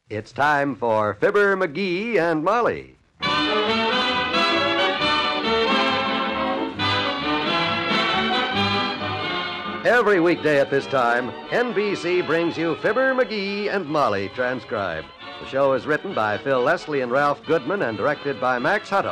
It's time for Fibber, McGee, and Molly. Every weekday at this time, NBC brings you Fibber, McGee, and Molly transcribed. The show is written by Phil Leslie and Ralph Goodman and directed by Max Hutto.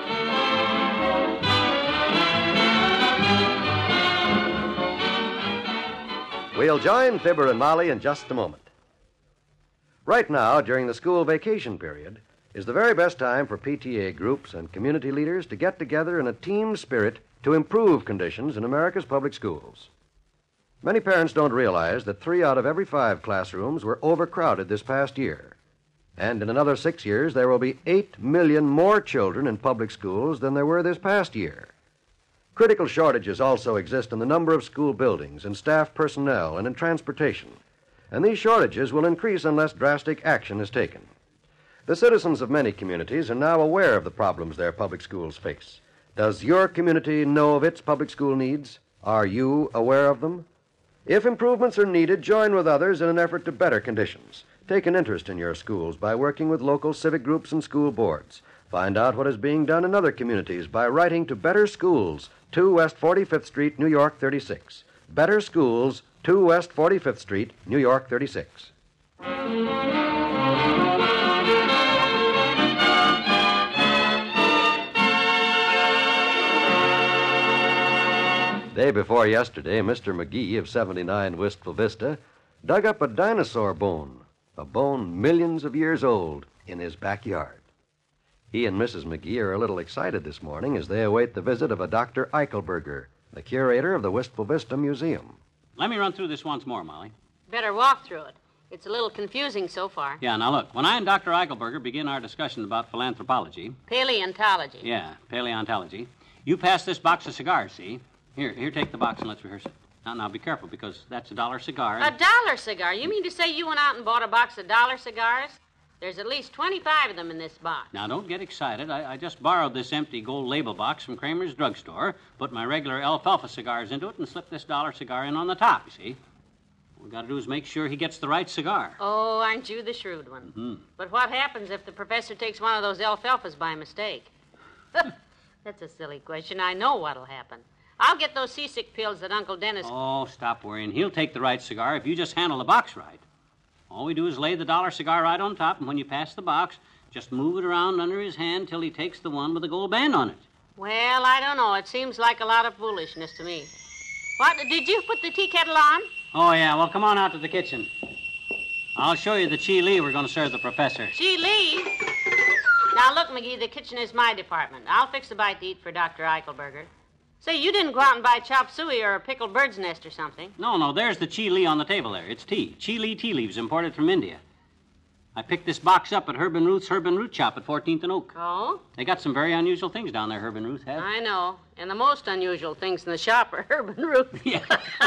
We'll join Fibber and Molly in just a moment. Right now, during the school vacation period, is the very best time for PTA groups and community leaders to get together in a team spirit to improve conditions in America's public schools. Many parents don't realize that 3 out of every 5 classrooms were overcrowded this past year. And in another 6 years, there will be 8 million more children in public schools than there were this past year. Critical shortages also exist in the number of school buildings, in staff personnel, and in transportation. And these shortages will increase unless drastic action is taken. The citizens of many communities are now aware of the problems their public schools face. Does your community know of its public school needs? Are you aware of them? If improvements are needed, join with others in an effort to better conditions. Take an interest in your schools by working with local civic groups and school boards. Find out what is being done in other communities by writing to Better Schools, 2 West 45th Street, New York 36. Better Schools, 2 West 45th Street, New York 36. Day before yesterday, Mr. McGee of 79 Wistful Vista dug up a dinosaur bone, a bone millions of years old, in his backyard. He and Mrs. McGee are a little excited this morning as they await the visit of a Dr. Eichelberger, the curator of the Wistful Vista Museum. Let me run through this once more, Molly. Better walk through it. It's a little confusing so far. Yeah, now look, when I and Dr. Eichelberger begin our discussion about philanthropology... Paleontology. Yeah, paleontology. You pass this box of cigars, see? Here, take the box and let's rehearse it. Now, be careful, because that's $1 cigar. $1 cigar? You mean to say you went out and bought a box of $1 cigars? There's at least 25 of them in this box. Now, don't get excited. I just borrowed this empty gold label box from Kramer's drugstore, put my regular alfalfa cigars into it, and slipped this $1 cigar in on the top, you see? What we got to do is make sure he gets the right cigar. Oh, aren't you the shrewd one? Mm-hmm. But what happens if the professor takes one of those alfalfas by mistake? That's a silly question. I know what'll happen. I'll get those seasick pills that Uncle Dennis... Oh, stop worrying. He'll take the right cigar if you just handle the box right. All we do is lay the $1 cigar right on top, and when you pass the box, just move it around under his hand till he takes the one with the gold band on it. Well, I don't know. It seems like a lot of foolishness to me. What? Did you put the tea kettle on? Oh, yeah. Well, come on out to the kitchen. I'll show you the chili we're going to serve the professor. Chili? Now, look, McGee, the kitchen is my department. I'll fix a bite to eat for Dr. Eichelberger. Say, you didn't go out and buy chop suey or a pickled bird's nest or something. No, there's the chili on the table there. It's tea. Chili tea leaves imported from India. I picked this box up at Herb and Ruth's Herb and Root Shop at 14th and Oak. Oh? They got some very unusual things down there, Herb and Ruth have. I know. And the most unusual things in the shop are Herb and Ruth. Yeah.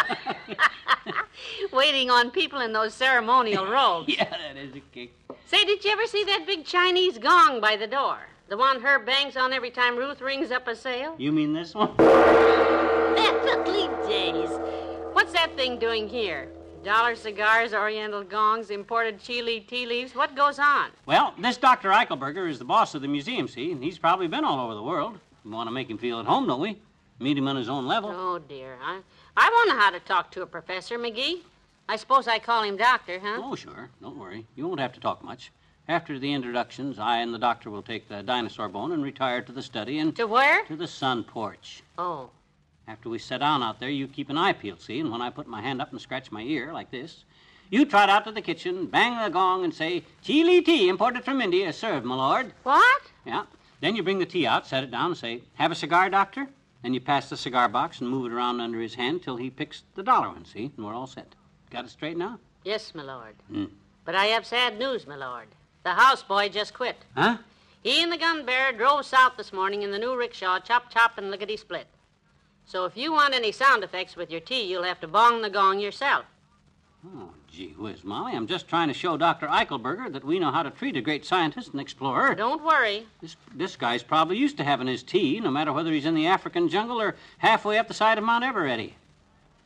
Waiting on people in those ceremonial robes. Yeah, that is a kick. Say, did you ever see that big Chinese gong by the door? The one Herb bangs on every time Ruth rings up a sale? You mean this one? Definitely days. What's that thing doing here? $1 cigars, oriental gongs, imported chili tea leaves. What goes on? Well, this Dr. Eichelberger is the boss of the museum, see? And he's probably been all over the world. We want to make him feel at home, don't we? Meet him on his own level. Oh, dear. I wonder how to talk to a professor, McGee. I suppose I call him doctor, huh? Oh, sure. Don't worry. You won't have to talk much. After the introductions, I and the doctor will take the dinosaur bone and retire to the study and... To where? To the sun porch. Oh. After we sit down out there, you keep an eye peeled, see? And when I put my hand up and scratch my ear like this, you trot out to the kitchen, bang the gong, and say, chili tea imported from India, served, my lord. What? Yeah. Then you bring the tea out, set it down, and say, have a cigar, doctor? Then you pass the cigar box and move it around under his hand till he picks the $1 one, see? And we're all set. Got it straight now? Yes, my lord. Mm. But I have sad news, my lord. The houseboy just quit. Huh? He and the gun bearer drove south this morning in the new rickshaw, chop, chop, and lickety-split. So if you want any sound effects with your tea, you'll have to bong the gong yourself. Oh, gee whiz, Molly. I'm just trying to show Dr. Eichelberger that we know how to treat a great scientist and explorer. Don't worry. This guy's probably used to having his tea, no matter whether he's in the African jungle or halfway up the side of Mount Everett.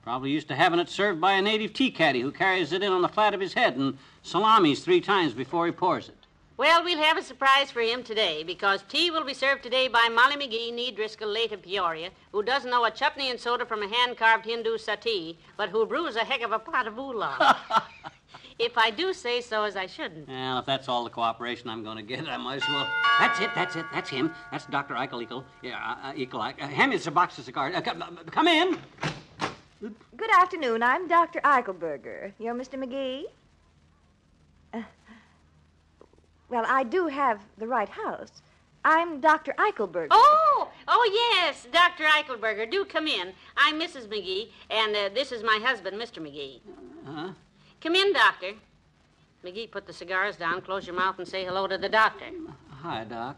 Probably used to having it served by a native tea caddy who carries it in on the flat of his head and salamis 3 times before he pours it. Well, we'll have a surprise for him today, because tea will be served today by Molly McGee, nee Driscoll, late of Peoria, who doesn't know a chutney and soda from a hand-carved Hindu settee, but who brews a heck of a pot of oolong. If I do say so, as I shouldn't. Well, if that's all the cooperation I'm going to get, I might as well... That's him. That's Dr. Eichel. Yeah, Eichel. Hand me a box of cigars. Come in. Good afternoon. I'm Dr. Eichelberger. You're Mr. McGee? Well, I do have the right house. I'm Dr. Eichelberger. Oh, yes, Dr. Eichelberger. Do come in. I'm Mrs. McGee, and this is my husband, Mr. McGee. Huh? Come in, Doctor. McGee, put the cigars down, close your mouth, and say hello to the doctor. Hi, Doc.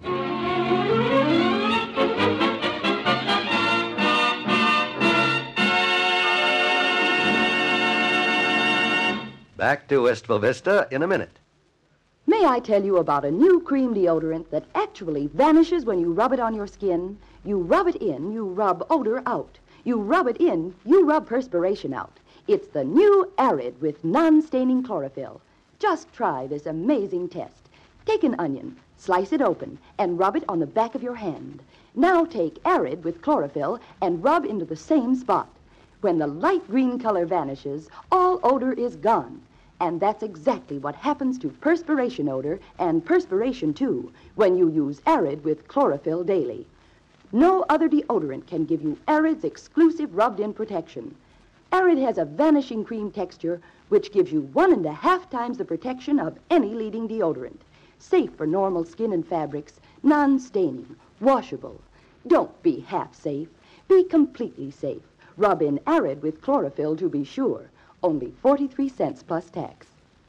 Back to Wistful Vista in a minute. May I tell you about a new cream deodorant that actually vanishes when you rub it on your skin? You rub it in, you rub odor out. You rub it in, you rub perspiration out. It's the new Arid with non-staining chlorophyll. Just try this amazing test. Take an onion, slice it open, and rub it on the back of your hand. Now take Arid with chlorophyll and rub into the same spot. When the light green color vanishes, all odor is gone. And that's exactly what happens to perspiration odor and perspiration, too, when you use Arid with chlorophyll daily. No other deodorant can give you Arid's exclusive rubbed-in protection. Arid has a vanishing cream texture which gives you 1.5 times the protection of any leading deodorant. Safe for normal skin and fabrics, non-staining, washable. Don't be half safe. Be completely safe. Rub in Arid with chlorophyll to be sure. Only 43 cents plus tax.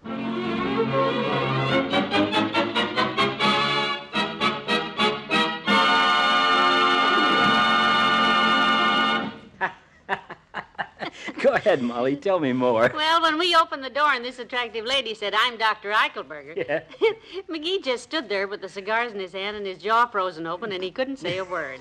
Go ahead, Molly. Tell me more. Well, when we opened the door and this attractive lady said, I'm Dr. Eichelberger, Yeah. McGee just stood there with the cigars in his hand and his jaw frozen open, and he couldn't say a word.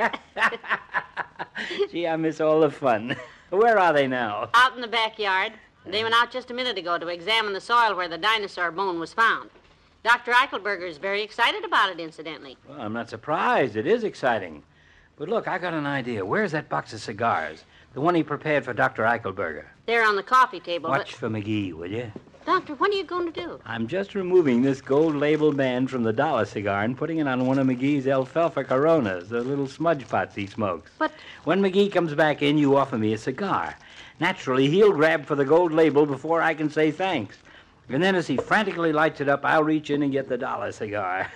Gee, I miss all the fun. Where are they now? Out in the backyard. They went out just a minute ago to examine the soil where the dinosaur bone was found. Dr. Eichelberger is very excited about it, incidentally. Well, I'm not surprised. It is exciting. But look, I got an idea. Where's that box of cigars? The one he prepared for Dr. Eichelberger. They're on the coffee table. Watch for McGee, will you? Doctor, what are you going to do? I'm just removing this gold label band from the dollar cigar and putting it on one of McGee's alfalfa Coronas, the little smudge pots he smokes. But... When McGee comes back in, you offer me a cigar. Naturally, he'll grab for the gold label before I can say thanks. And then as he frantically lights it up, I'll reach in and get the dollar cigar.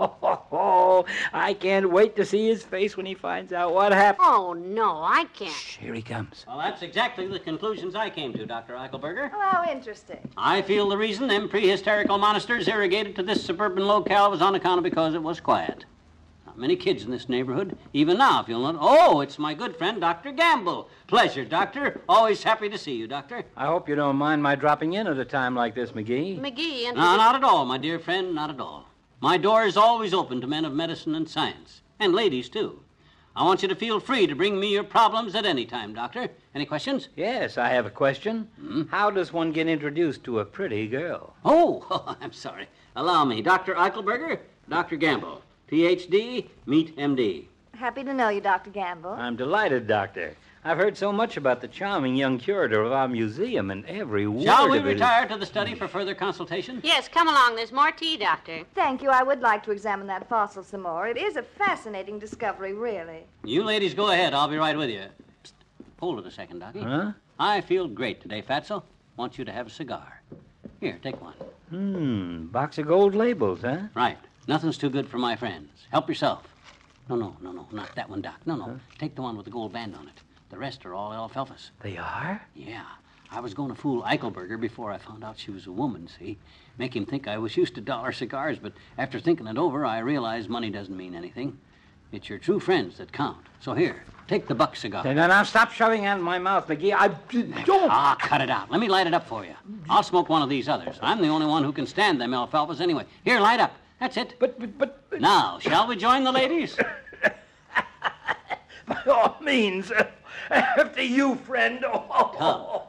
I can't wait to see his face when he finds out what happened. Oh, no, I can't. Shh, here he comes. Well, that's exactly the conclusions I came to, Dr. Eichelberger. Oh, how interesting. I feel the reason them pre-hysterical monsters irrigated to this suburban locale was on account of because it was quiet. Not many kids in this neighborhood, even now, if you'll not... Oh, it's my good friend, Dr. Gamble. Pleasure, Doctor. Always happy to see you, Doctor. I hope you don't mind my dropping in at a time like this, McGee. McGee, No, not at all, my dear friend, not at all. My door is always open to men of medicine and science, and ladies, too. I want you to feel free to bring me your problems at any time, Doctor. Any questions? Yes, I have a question. How does one get introduced to a pretty girl? Oh, I'm sorry. Allow me. Dr. Eichelberger, Dr. Gamble. Ph.D., meet M.D. Happy to know you, Dr. Gamble. I'm delighted, Doctor. I've heard so much about the charming young curator of our museum and every word Shall we of it. retire to the study for further consultation? Yes, come along. There's more tea, Doctor. Thank you. I would like to examine that fossil some more. It is a fascinating discovery, really. You ladies go ahead. I'll be right with you. Psst. Hold it a second, Docky. Huh? I feel great today, Fatso. Want you to have a cigar. Here, take one. Box of gold labels, huh? Right. Nothing's too good for my friends. Help yourself. No, not that one, Doc. No. Take the one with the gold band on it. The rest are all alfalfas. They are? Yeah. I was going to fool Eichelberger before I found out she was a woman, see? Make him think I was used to dollar cigars, but after thinking it over, I realized money doesn't mean anything. It's your true friends that count. So here, take the buck cigar. Now, stop shoving it in my mouth, McGee. I don't. Ah, cut it out. Let me light it up for you. I'll smoke one of these others. I'm the only one who can stand them alfalfas anyway. Here, light up. That's it. But... Now, shall we join the ladies? By all means. After you, friend. Come.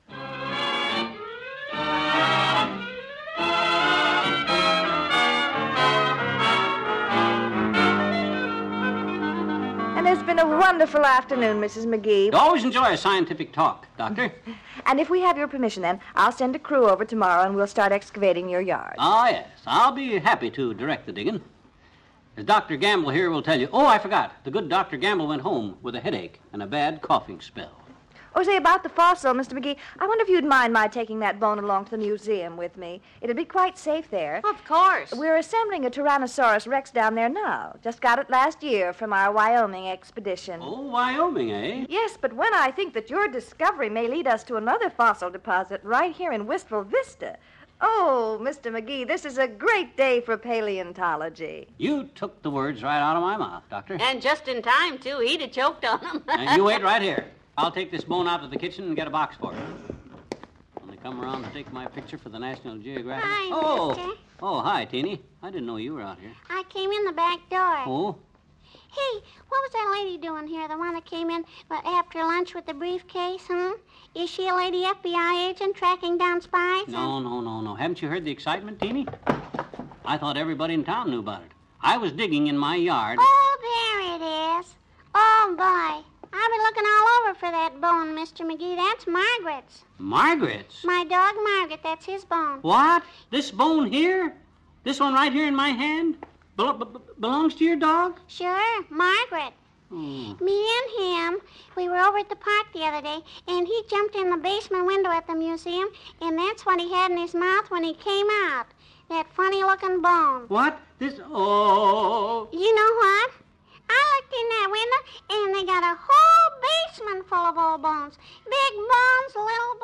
And it's been a wonderful afternoon, Mrs. McGee. You always enjoy a scientific talk, Doctor. And if we have your permission, then, I'll send a crew over tomorrow and we'll start excavating your yard. Ah, yes. I'll be happy to direct the digging. As Dr. Gamble here will tell you. Oh, I forgot. The good Dr. Gamble went home with a headache and a bad coughing spell. Oh, say, about the fossil, Mr. McGee, I wonder if you'd mind my taking that bone along to the museum with me. It'd be quite safe there. Of course. We're assembling a Tyrannosaurus Rex down there now. Just got it last year from our Wyoming expedition. Oh, Wyoming, eh? Yes, but when I think that your discovery may lead us to another fossil deposit right here in Wistful Vista. Oh, Mr. McGee, this is a great day for paleontology. You took the words right out of my mouth, Doctor. And just in time, too. He'd have choked on them. And you wait right here. I'll take this bone out to the kitchen and get a box for it. When they come around to take my picture for the National Geographic... Hi, mister. Oh, hi, Teeny. I didn't know you were out here. I came in the back door. Oh? Hey, what was that lady doing here? The one that came in after lunch with the briefcase, huh? Is she a lady FBI agent tracking down spies? No. Haven't you heard the excitement, Teeny? I thought everybody in town knew about it. I was digging in my yard. Oh, there it is. Oh, boy. I've been looking all over for that bone, Mr. McGee. That's Margaret's. Margaret's? My dog Margaret, that's his bone. What? This bone here? This one right here in my hand? Belongs to your dog? Sure, Margaret. Me and him, we were over at the park the other day, and he jumped in the basement window at the museum, and that's what he had in his mouth when he came out. That funny-looking bone. What? Oh. You know what? I looked in that window, and they got a whole basement full of old bones. Big bones, little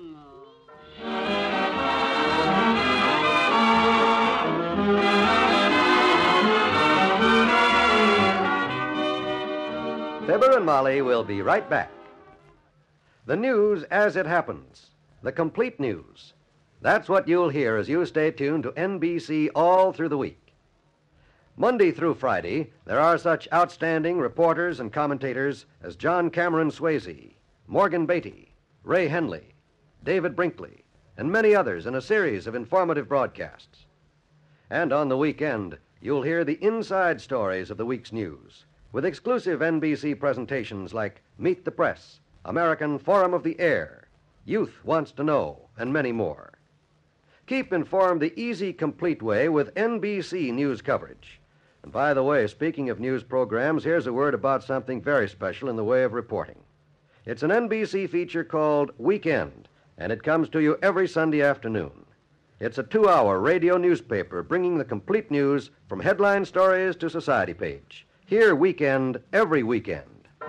bones. Fibber and Molly will be right back. The news as it happens. The complete news. That's what you'll hear as you stay tuned to NBC all through the week. Monday through Friday, there are such outstanding reporters and commentators as John Cameron Swayze, Morgan Beatty, Ray Henley, David Brinkley, and many others in a series of informative broadcasts. And on the weekend, you'll hear the inside stories of the week's news, with exclusive NBC presentations like Meet the Press, American Forum of the Air, Youth Wants to Know, and many more. Keep informed the easy, complete way with NBC news coverage. And by the way, speaking of news programs, here's a word about something very special in the way of reporting. It's an NBC feature called Weekend, and it comes to you every Sunday afternoon. It's a 2-hour radio newspaper bringing the complete news from headline stories to society page. Hear Weekend every weekend.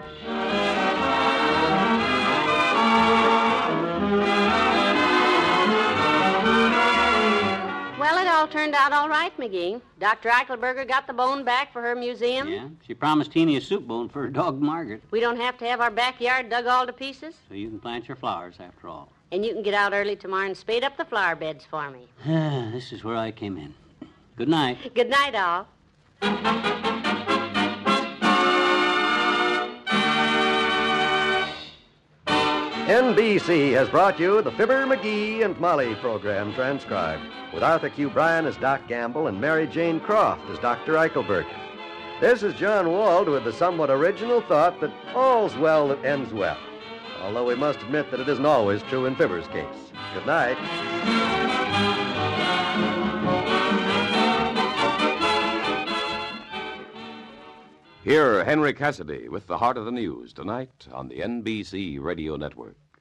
Well, it all turned out all right, McGee. Dr. Eichelberger got the bone back for her museum. Yeah, she promised Teeny a soup bone for her dog Margaret. We don't have to have our backyard dug all to pieces. So you can plant your flowers after all. And you can get out early tomorrow and spade up the flower beds for me. This is where I came in. Good night. Good night, all. NBC has brought you the Fibber, McGee, and Molly program transcribed, with Arthur Q. Bryan as Doc Gamble and Mary Jane Croft as Dr. Eichelberger. This is John Wald with the somewhat original thought that all's well that ends well, although we must admit that it isn't always true in Fibber's case. Good night. Hear Henry Cassidy with the Heart of the News tonight on the NBC Radio Network.